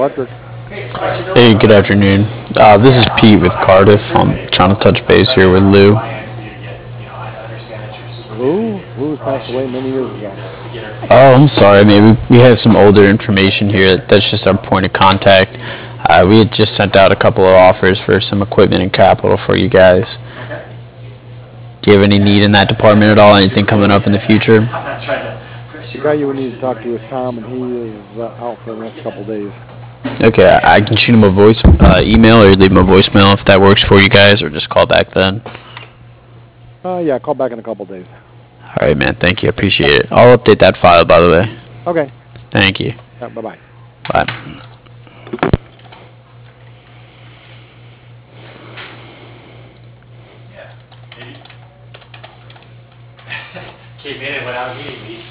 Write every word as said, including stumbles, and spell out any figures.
Electric. Hey, good afternoon. Uh, this is Pete with Cardiff. I'm trying to touch base here with Lou. Lou? Lou was passed away many years ago. Oh, I'm sorry. Maybe we have some older information here. That's just our point of contact. Uh, we had just sent out a couple of offers for some equipment and capital for you guys. Do you have any need in that department at all? Anything coming up in the future? The guy you would need to talk to is Tom, and he is uh, out for the next couple of days. Okay, I I can shoot him a voice uh, email or leave him a voicemail if that works for you guys, or just call back then. Uh, yeah, call back in a couple of days. All right, man. Thank you. I appreciate it. I'll update that file, by the way. Okay. Thank you. Yeah, bye-bye. Bye. Came in and went out immediately.